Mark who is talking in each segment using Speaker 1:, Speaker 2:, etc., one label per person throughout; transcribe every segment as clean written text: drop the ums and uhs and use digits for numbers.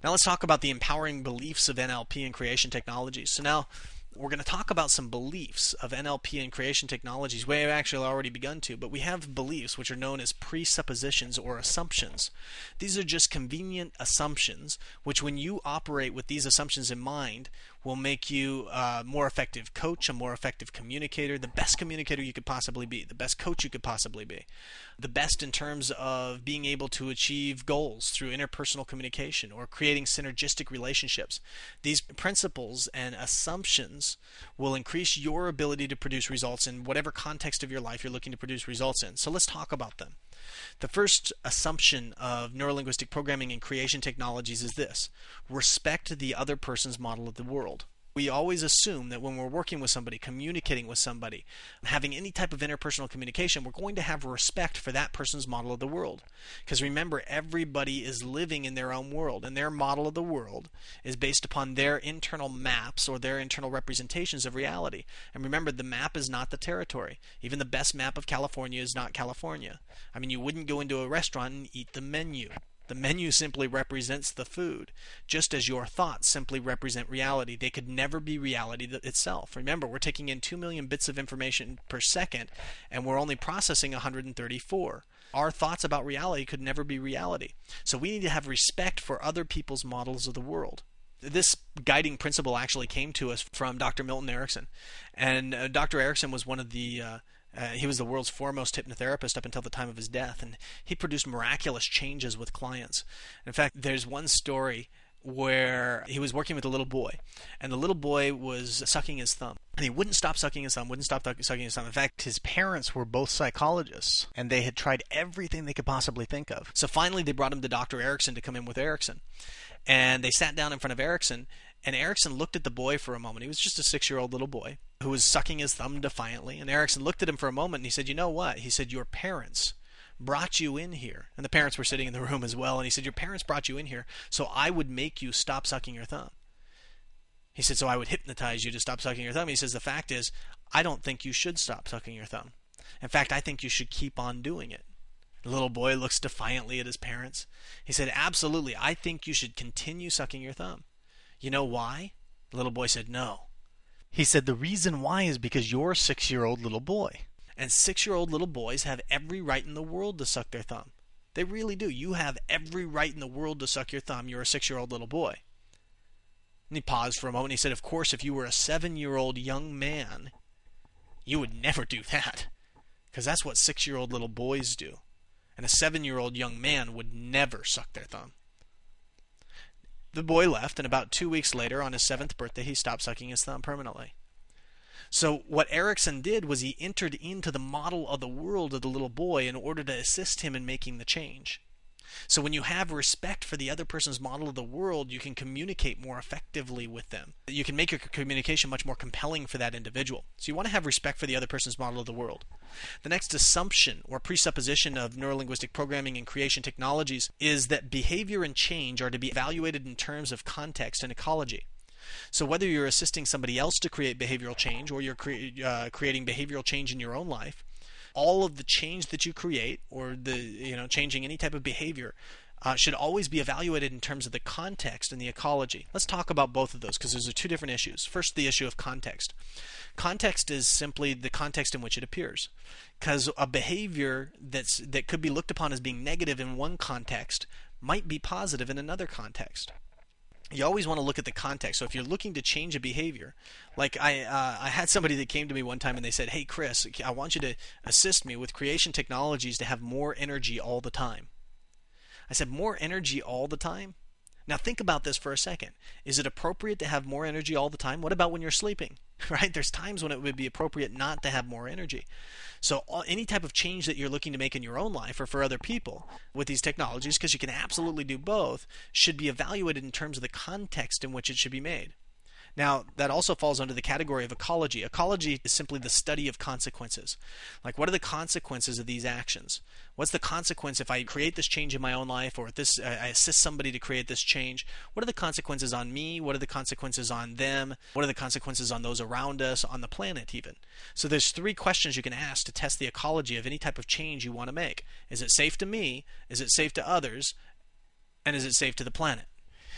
Speaker 1: Now let's talk about the empowering beliefs of NLP and creation technologies. So now we're going to talk about some beliefs of NLP and creation technologies. We have actually already begun to, but we have beliefs which are known as presuppositions or assumptions. These are just convenient assumptions which, when you operate with these assumptions in mind, will make you a more effective coach, a more effective communicator, the best communicator you could possibly be, the best coach you could possibly be, the best in terms of being able to achieve goals through interpersonal communication or creating synergistic relationships. These principles and assumptions will increase your ability to produce results in whatever context of your life you're looking to produce results in. So let's talk about them. The first assumption of neurolinguistic programming and creation technologies is this: respect the other person's model of the world. We always assume that when we're working with somebody, communicating with somebody, having any type of interpersonal communication, we're going to have respect for that person's model of the world. Because remember, everybody is living in their own world, and their model of the world is based upon their internal maps or their internal representations of reality. And remember, the map is not the territory. Even the best map of California is not California. I mean, you wouldn't go into a restaurant and eat the menu. The menu simply represents the food, just as your thoughts simply represent reality. They could never be reality itself. Remember, we're taking in 2 million bits of information per second, and we're only processing 134. Our thoughts about reality could never be reality. So we need to have respect for other people's models of the world. This guiding principle actually came to us from Dr. Milton Erickson. And Dr. Erickson was one of the he was the world's foremost hypnotherapist up until the time of his death, and he produced miraculous changes with clients. In fact, there's one story where he was working with a little boy, and the little boy was sucking his thumb. And he wouldn't stop sucking his thumb, wouldn't stop sucking his thumb. In fact, his parents were both psychologists, and they had tried everything they could possibly think of. So finally, they brought him to Dr. Erickson to come in with Erickson. And they sat down in front of Erickson, and Erickson looked at the boy for a moment. He was just a 6-year-old little boy who was sucking his thumb defiantly. And Erickson looked at him for a moment, and he said, "You know what?" He said, "Your parents brought you in here." And the parents were sitting in the room as well. And he said, "Your parents brought you in here so I would make you stop sucking your thumb." He said, "So I would hypnotize you to stop sucking your thumb." He says, "The fact is, I don't think you should stop sucking your thumb. In fact, I think you should keep on doing it." The little boy looks defiantly at his parents. He said, "Absolutely, I think you should continue sucking your thumb." "You know why?" The little boy said, "No." He said, "The reason why is because you're a 6-year-old little boy. And 6-year-old little boys have every right in the world to suck their thumb. They really do. You have every right in the world to suck your thumb. You're a 6-year-old little boy." And he paused for a moment. He said, "Of course, if you were a 7-year-old young man, you would never do that. Because that's what 6-year-old little boys do. And a 7-year-old young man would never suck their thumb." The boy left, and about 2 weeks later, on his 7th birthday, he stopped sucking his thumb permanently. So what Erickson did was he entered into the model of the world of the little boy in order to assist him in making the change. So when you have respect for the other person's model of the world, you can communicate more effectively with them. You can make your communication much more compelling for that individual. So you want to have respect for the other person's model of the world. The next assumption or presupposition of neurolinguistic programming and creation technologies is that behavior and change are to be evaluated in terms of context and ecology. So whether you're assisting somebody else to create behavioral change or you're creating behavioral change in your own life, all of the change that you create or the changing any type of behavior should always be evaluated in terms of the context and the ecology. Let's talk about both of those because those are two different issues. First, the issue of context. Context is simply the context in which it appears. Because a behavior that could be looked upon as being negative in one context might be positive in another context. You always want to look at the context. So if you're looking to change a behavior, like I had somebody that came to me one time and they said, "Hey Chris, I want you to assist me with creation technologies to have more energy all the time." I said, "More energy all the time?" Now think about this for a second. Is it appropriate to have more energy all the time? What about when you're sleeping? Right? There's times when it would be appropriate not to have more energy. So any type of change that you're looking to make in your own life or for other people with these technologies, because you can absolutely do both, should be evaluated in terms of the context in which it should be made. Now, that also falls under the category of ecology. Ecology is simply the study of consequences. Like, what are the consequences of these actions? What's the consequence if I create this change in my own life, or if I assist somebody to create this change? What are the consequences on me? What are the consequences on them? What are the consequences on those around us, on the planet even? So there's 3 questions you can ask to test the ecology of any type of change you want to make. Is it safe to me? Is it safe to others? And is it safe to the planet?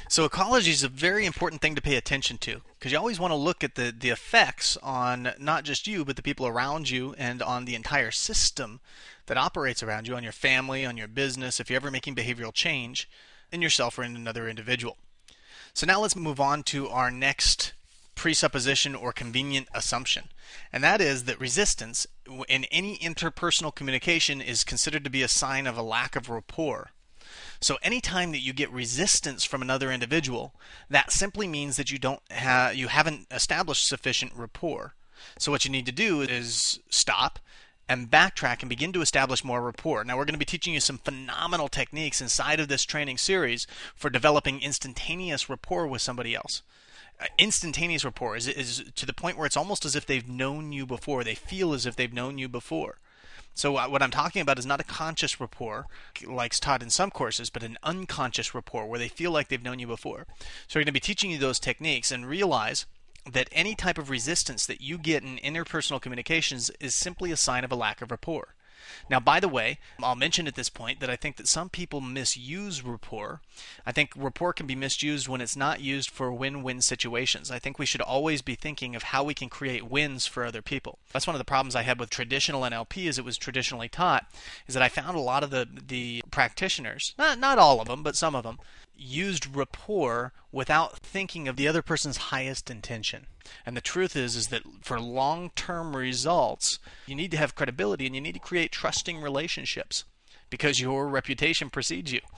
Speaker 1: So ecology is a very important thing to pay attention to because you always want to look at the effects on not just you, but the people around you and on the entire system that operates around you, on your family, on your business, if you're ever making behavioral change in yourself or in another individual. So now let's move on to our next presupposition or convenient assumption. And that is that resistance in any interpersonal communication is considered to be a sign of a lack of rapport. So anytime that you get resistance from another individual, that simply means that you haven't established sufficient rapport. So what you need to do is stop and backtrack and begin to establish more rapport. Now we're going to be teaching you some phenomenal techniques inside of this training series for developing instantaneous rapport with somebody else. Instantaneous rapport is to the point where it's almost as if they've known you before. They feel as if they've known you before. So what I'm talking about is not a conscious rapport, like taught in some courses, but an unconscious rapport where they feel like they've known you before. So we're going to be teaching you those techniques, and realize that any type of resistance that you get in interpersonal communications is simply a sign of a lack of rapport. Now, by the way, I'll mention at this point that I think that some people misuse rapport. I think rapport can be misused when it's not used for win-win situations. I think we should always be thinking of how we can create wins for other people. That's one of the problems I had with traditional NLP as it was traditionally taught, is that I found a lot of the practitioners, not all of them, but some of them, used rapport without thinking of the other person's highest intention. And the truth is that for long-term results, you need to have credibility and you need to create trusting relationships because your reputation precedes you.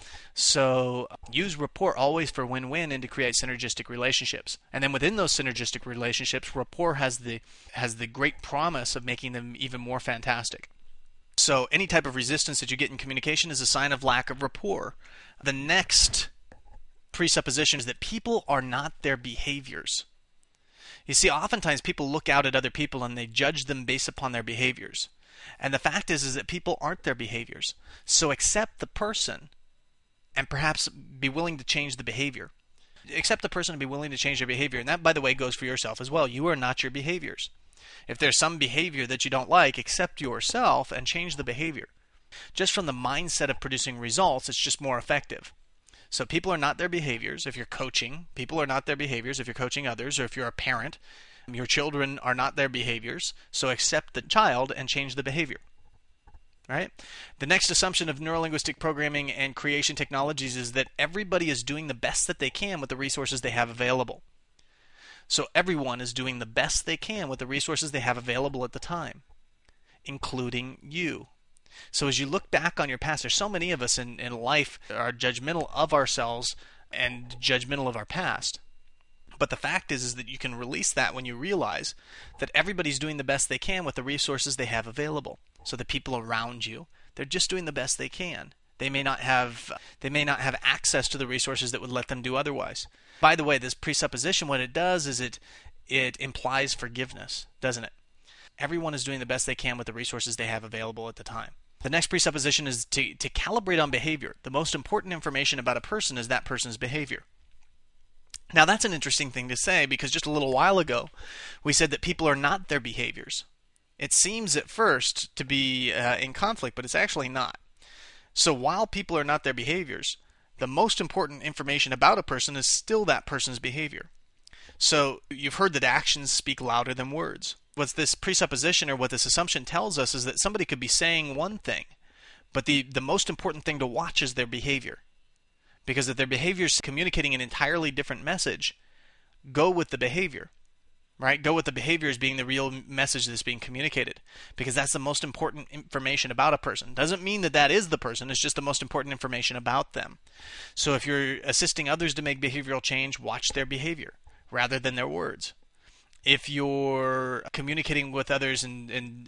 Speaker 1: So use rapport always for win-win and to create synergistic relationships. And then within those synergistic relationships, rapport has the great promise of making them even more fantastic. So any type of resistance that you get in communication is a sign of lack of rapport. The next presupposition is that people are not their behaviors. You see, oftentimes people look out at other people and they judge them based upon their behaviors. And the fact is that people aren't their behaviors. So accept the person and perhaps be willing to change the behavior. Accept the person and be willing to change their behavior. And that, by the way, goes for yourself as well. You are not your behaviors. If there's some behavior that you don't like, accept yourself and change the behavior. Just from the mindset of producing results, it's just more effective. So people are not their behaviors. If you're coaching, people are not their behaviors. If you're coaching others, or if you're a parent, your children are not their behaviors. So accept the child and change the behavior. Right? The next assumption of neurolinguistic programming and creation technologies is that everybody is doing the best that they can with the resources they have available. So everyone is doing the best they can with the resources they have available at the time, including you. So as you look back on your past, there's so many of us in life are judgmental of ourselves and judgmental of our past. But the fact is that you can release that when you realize that everybody's doing the best they can with the resources they have available. So the people around you, they're just doing the best they can. They may not have access to the resources that would let them do otherwise. By the way, this presupposition, what it does is it implies forgiveness, doesn't it? Everyone is doing the best they can with the resources they have available at the time. The next presupposition is to calibrate on behavior. The most important information about a person is that person's behavior. Now that's an interesting thing to say because just a little while ago we said that people are not their behaviors. It seems at first to be in conflict, but it's actually not. So while people are not their behaviors, the most important information about a person is still that person's behavior. So you've heard that actions speak louder than words. What this presupposition or what this assumption tells us is that somebody could be saying one thing, but the most important thing to watch is their behavior. Because if their behavior is communicating an entirely different message, go with the behavior. Right? Go with the behavior as being the real message that's being communicated. Because that's the most important information about a person. Doesn't mean that that is the person, it's just the most important information about them. So if you're assisting others to make behavioral change, watch their behavior rather than their words. If you're communicating with others and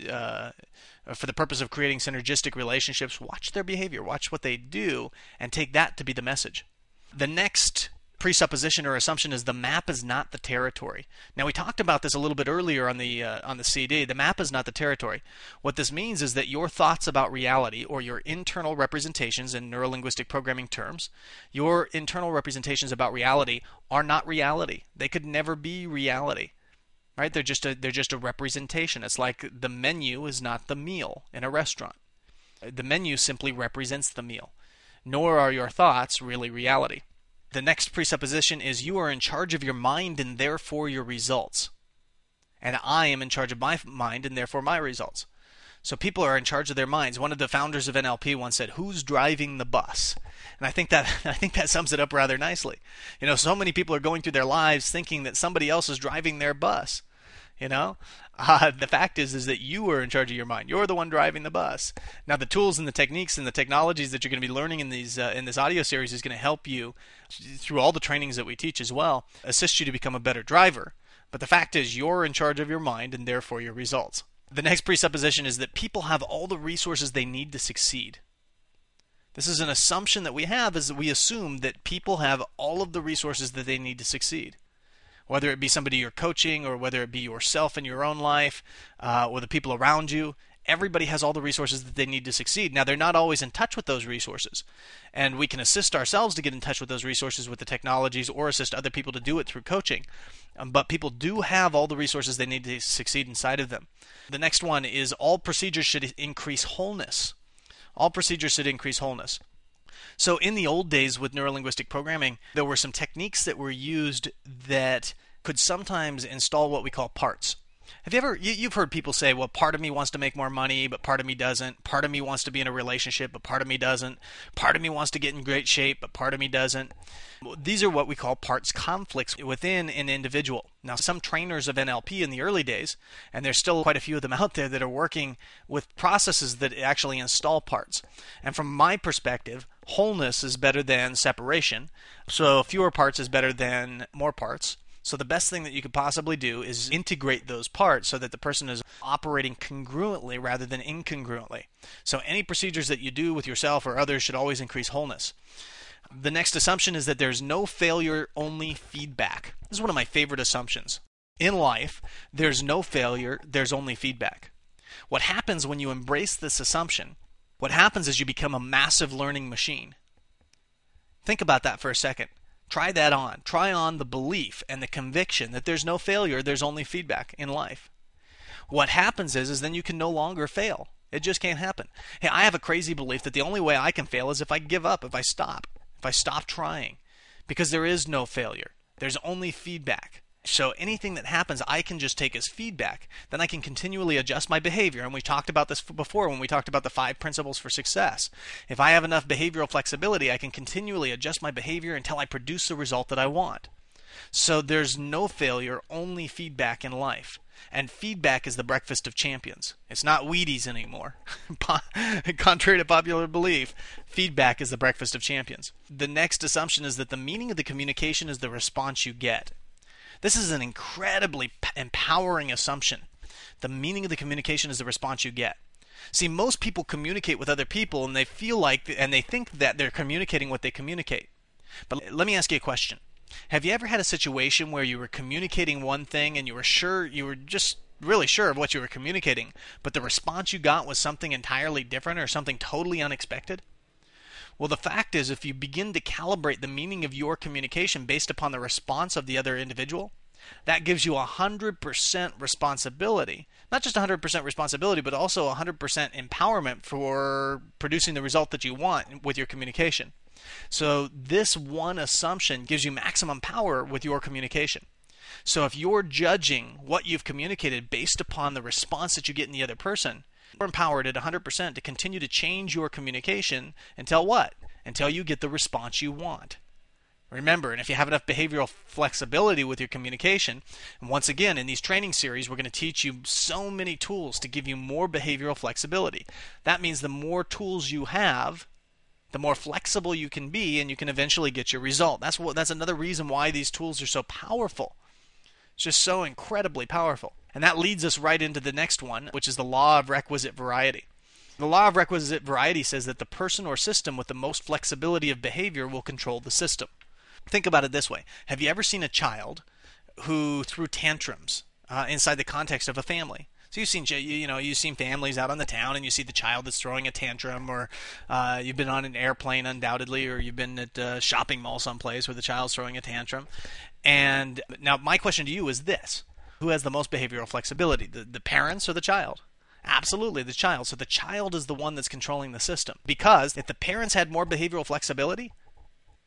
Speaker 1: for the purpose of creating synergistic relationships, watch their behavior, watch what they do, and take that to be the message. The next presupposition or assumption is the map is not the territory. Now we talked about this a little bit earlier on the CD. The map is not the territory. What this means is that your thoughts about reality, or your internal representations in neurolinguistic programming terms, your internal representations about reality are not reality. They could never be reality. Right? They're just a representation. It's like the menu is not the meal in a restaurant. The menu simply represents the meal. Nor are your thoughts really reality. The next presupposition is you are in charge of your mind and therefore your results. And I am in charge of my mind and therefore my results. So people are in charge of their minds. One of the founders of NLP once said, "Who's driving the bus?" And I think that sums it up rather nicely. So many people are going through their lives thinking that somebody else is driving their bus. The fact is that you are in charge of your mind. You're the one driving the bus. Now, the tools and the techniques and the technologies that you're going to be learning in this audio series is going to help you through all the trainings that we teach as well, assist you to become a better driver. But the fact is, you're in charge of your mind and therefore your results. The next presupposition is that people have all the resources they need to succeed. This is an assumption that we have, is that we assume that people have all of the resources that they need to succeed. Whether it be somebody you're coaching or whether it be yourself in your own life or the people around you, everybody has all the resources that they need to succeed. Now, they're not always in touch with those resources, and we can assist ourselves to get in touch with those resources with the technologies or assist other people to do it through coaching. But people do have all the resources they need to succeed inside of them. The next one is all procedures should increase wholeness. All procedures should increase wholeness. So in the old days with neurolinguistic programming, there were some techniques that were used that could sometimes install what we call parts. Have you ever, you've heard people say, well, part of me wants to make more money, but part of me doesn't. Part of me wants to be in a relationship, but part of me doesn't. Part of me wants to get in great shape, but part of me doesn't. These are what we call parts conflicts within an individual. Now, some trainers of NLP in the early days, and there's still quite a few of them out there that are working with processes that actually install parts. And from my perspective, wholeness is better than separation. So fewer parts is better than more parts. So the best thing that you could possibly do is integrate those parts so that the person is operating congruently rather than incongruently. So any procedures that you do with yourself or others should always increase wholeness. The next assumption is that there's no failure, only feedback. This is one of my favorite assumptions. In life, there's no failure, there's only feedback. What happens when you embrace this assumption, what happens is you become a massive learning machine. Think about that for a second. Try that on. Try on the belief and the conviction that there's no failure, there's only feedback in life. What happens is then you can no longer fail. It just can't happen. Hey, I have a crazy belief that the only way I can fail is if I give up, if I stop trying. Because there is no failure. There's only feedback. So anything that happens, I can just take as feedback. Then I can continually adjust my behavior. And we talked about this before when we talked about the 5 principles for success. If I have enough behavioral flexibility, I can continually adjust my behavior until I produce the result that I want. So there's no failure, only feedback in life. And feedback is the breakfast of champions. It's not Wheaties anymore. Contrary to popular belief, feedback is the breakfast of champions. The next assumption is that the meaning of the communication is the response you get. This is an incredibly empowering assumption. The meaning of the communication is the response you get. See, most people communicate with other people and they feel like, and they think that they're communicating what they communicate. But let me ask you a question. Have you ever had a situation where you were communicating one thing and you were just really sure of what you were communicating, but the response you got was something entirely different or something totally unexpected? Well, the fact is, if you begin to calibrate the meaning of your communication based upon the response of the other individual, that gives you 100% responsibility. Not just 100% responsibility, but also 100% empowerment for producing the result that you want with your communication. So this one assumption gives you maximum power with your communication. So if you're judging what you've communicated based upon the response that you get in the other person, you're empowered at 100% to continue to change your communication until what? Until you get the response you want. Remember, and if you have enough behavioral flexibility with your communication, and once again, in these training series, we're going to teach you so many tools to give you more behavioral flexibility. That means the more tools you have, the more flexible you can be, and you can eventually get your result. That's another reason why these tools are so powerful. It's just so incredibly powerful. And that leads us right into the next one, which is the law of requisite variety. The law of requisite variety says that the person or system with the most flexibility of behavior will control the system. Think about it this way. Have you ever seen a child who threw tantrums inside the context of a family? So you've seen families out on the town, and you see the child that's throwing a tantrum, or you've been on an airplane undoubtedly, or you've been at a shopping mall someplace where the child's throwing a tantrum. And now my question to you is this. Who has the most behavioral flexibility, the parents or the child? Absolutely, the child. So the child is the one that's controlling the system. Because if the parents had more behavioral flexibility,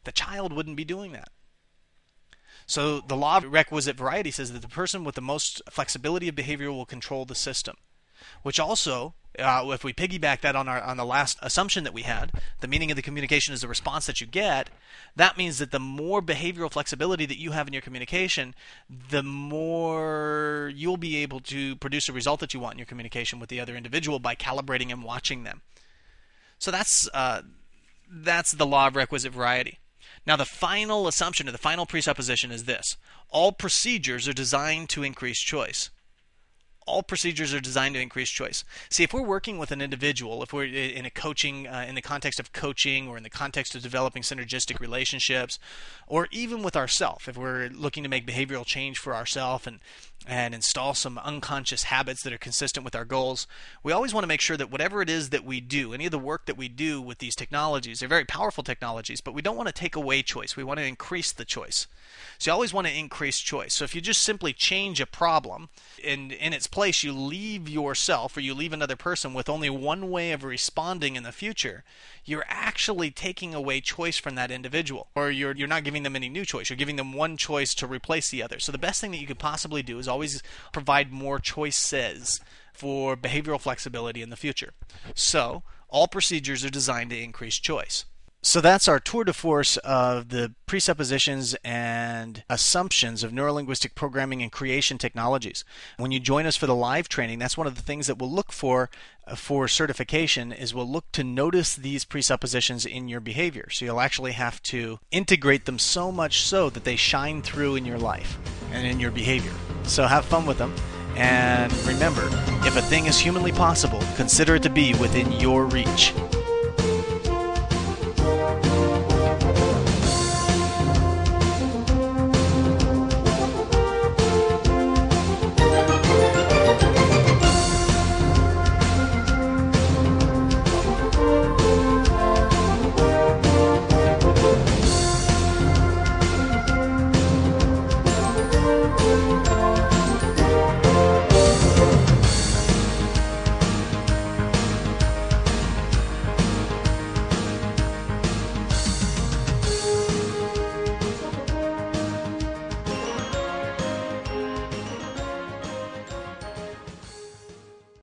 Speaker 1: The child wouldn't be doing that. So the law of requisite variety says that the person with the most flexibility of behavior will control the system, which also, if we piggyback that on the last assumption that we had, the meaning of the communication is the response that you get, that means that the more behavioral flexibility that you have in your communication, the more you'll be able to produce a result that you want in your communication with the other individual by calibrating and watching them. So that's the law of requisite variety. Now, the final assumption or the final presupposition is this: all procedures are designed to increase choice. All procedures are designed to increase choice. See, if we're working with an individual, if we're in a coaching, in the context of coaching, or in the context of developing synergistic relationships, or even with ourselves, if we're looking to make behavioral change for ourselves and install some unconscious habits that are consistent with our goals, we always want to make sure that whatever it is that we do, any of the work that we do with these technologies, they're very powerful technologies, but we don't want to take away choice. We want to increase the choice. So you always want to increase choice. So if you just simply change a problem, and in its place you leave yourself or you leave another person with only one way of responding in the future, you're actually taking away choice from that individual. Or you're not giving them any new choice. You're giving them one choice to replace the other. So the best thing that you could possibly do is always provide more choices for behavioral flexibility in the future. So all procedures are designed to increase choice. So that's our tour de force of the presuppositions and assumptions of neurolinguistic programming and creation technologies. When you join us for the live training, that's one of the things that we'll look for certification, is we'll look to notice these presuppositions in your behavior. So you'll actually have to integrate them so much so that they shine through in your life and in your behavior. So have fun with them. And remember, if a thing is humanly possible, consider it to be within your reach.